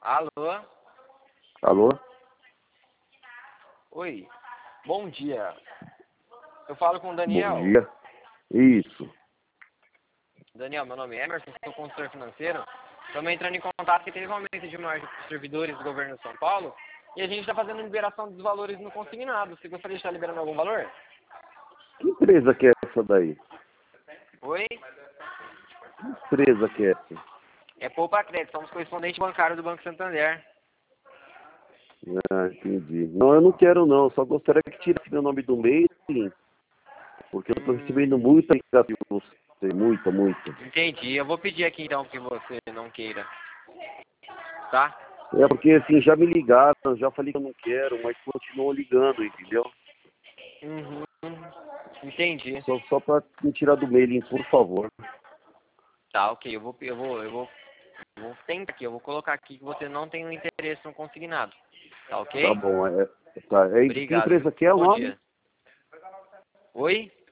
Alô? Alô? Oi. Bom dia. Eu falo com o Daniel. Bom dia. Isso. Daniel, meu nome é Emerson, sou consultor financeiro. Estamos entrando em contato que teve um aumento de margem dos servidores do governo de São Paulo e a gente está fazendo liberação dos valores no consignado. Você gostaria de estar liberando algum valor? Que empresa que é essa daí? Oi? Que empresa que é essa? É Poupa Crédito, somos correspondente bancário do Banco Santander. Ah, entendi. Não, eu não quero não. Só gostaria que tirasse meu nome do mailing, porque eu estou recebendo muita ligação de você. Muita. Entendi. Eu vou pedir aqui então que você não queira. Tá? É porque assim, já me ligaram, já falei que eu não quero, mas continuam ligando, entendeu? Uhum. Entendi. Só para me tirar do mailing, por favor. Tá, ok. Eu vou tentar aqui. Eu vou colocar aqui que você não tem um interesse no consignado. Tá ok? Tá bom. Tá. Que Obrigado, empresa viu? que é o Bom nome? dia. Oi?